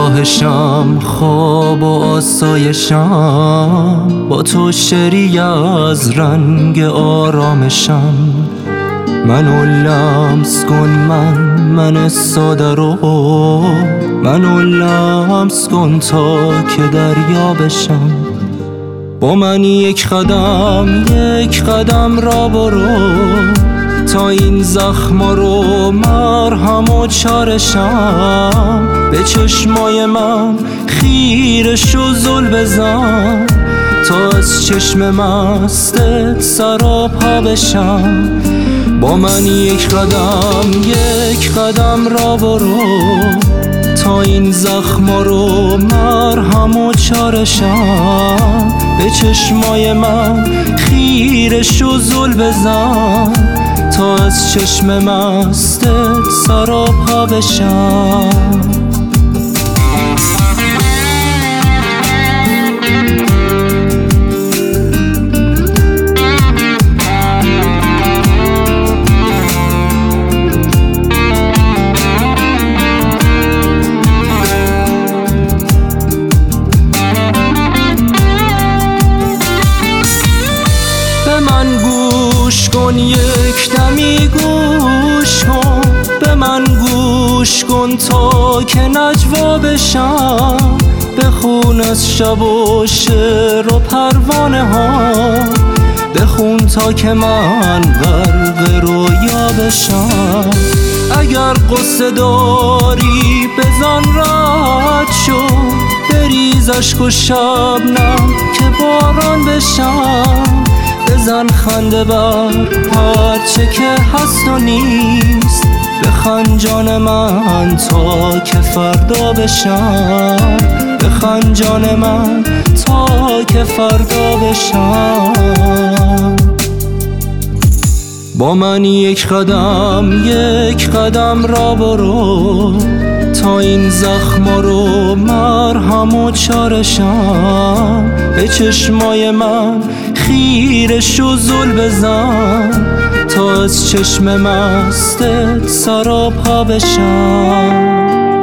راهشم، خواب و آسایشم، با تو شری از رنگ آرامشم. منو لمس کن، من ساده رو منو لمس کن تا که دریا بشم. با من یک قدم را برو تا این زخما رو مرهم و چارشم. به چشمای من خیره شو زل بزن تا از چشم مستت سراپا بشم. با من یک قدم را برو تا این زخما رو مرهم و چارشم. به چشمای من خیره شو زل بزن تا از چشم مستت سراپا بشم. گوش کن، یک دمی گوش کن، به من گوش کن تا که نجوا بشم. بخون از شب و شعر و پروانه ها، بخون تا که من غرق رویا بشم. اگر قصه داری بزن رد شو، بریز اشک و شبنم که باران بشم. بزن خنده بر هرچه که هست و نیست، بخند جان من تا که فردا بشم. بخند جان من تا که فردا بشم. با من یک قدم را برو تا این زخما رو مرهم و چارشم. به چشمای من خیره شو زل بزن تا از چشم مستت سراپا بشم.